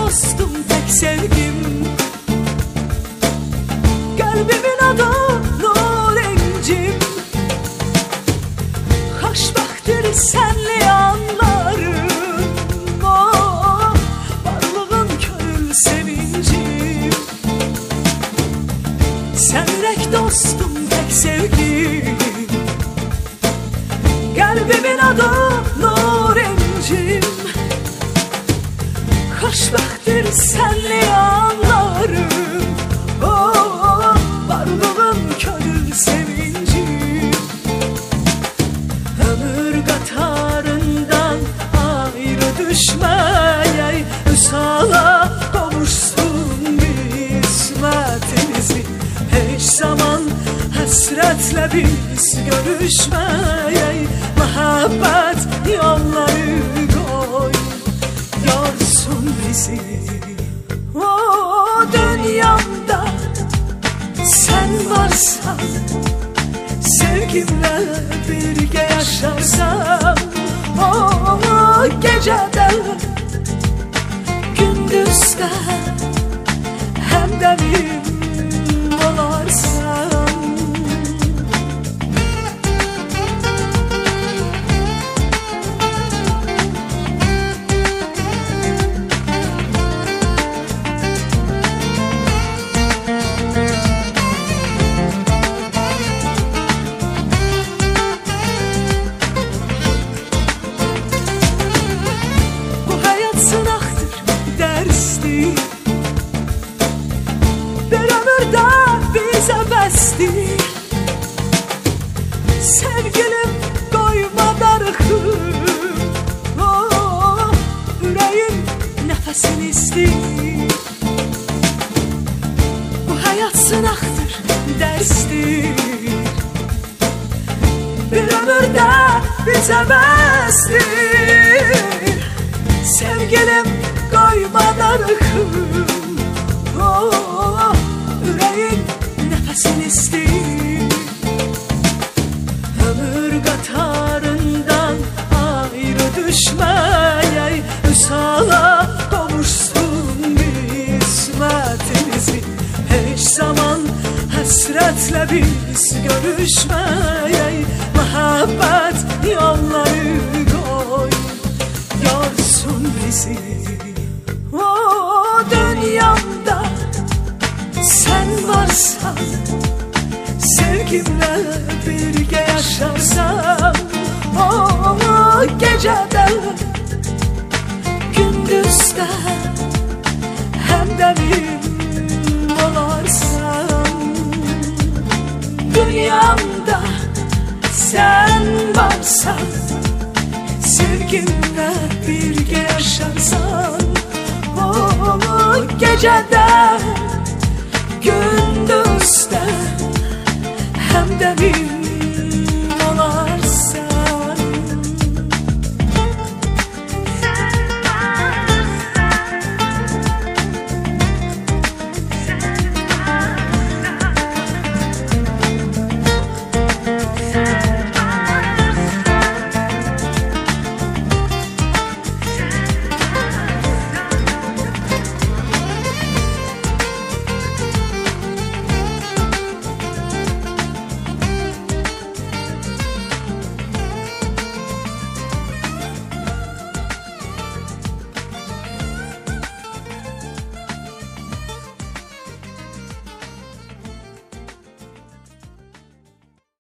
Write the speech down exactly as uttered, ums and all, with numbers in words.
dostum, tek sevgim. Kalbimin adı Nurincim. Hoşbaxtdır senli anlarım, oh, varlığın könül sevincim. Sen yürek dostum, tek sevgim. Kalbimin adı Nurincim. Hoşbaxtdır senli anlarım, oh, varlığın könül sevincim. Ömür qatarından ayrı düşməyək, Vüsala qovuşsun qismətimizi. Heç zaman həsrətlə biz görüşməyək, Məhəbbət yolları qoy yorsun bizi. O dünyamda sen varsan, sevgimle birgə yaşarsan, o gecədə, gündüzdə həmdəmim olarsan. Bir ömürdə bizə bəsdir. Sevgilim qoyma darıxım, oh, ürəyim nəfəsini istəyir. Bu həyat sınaqdır, dərsdir. Bir ömürdə bizə bəsdir. Sevgilim qoyma darıxım, oh, ürəyin nəfəsini istəyir. Ömür qatarından ayrı düşməyək, Vüsala qovuşsun qismətimizi. Heç zaman həsrətlə biz görüşməyək, Məhəbbət yolları qoy yorsun bizi. O dünyamda sen varsan, sevgimle birgə yaşarsan, o gecədə, gündüzdə həmdəmim olarsan. Dünyamda sen varsan, sevgimle birgə yaşarsan, o gecədə, gündüzdə həmdəmim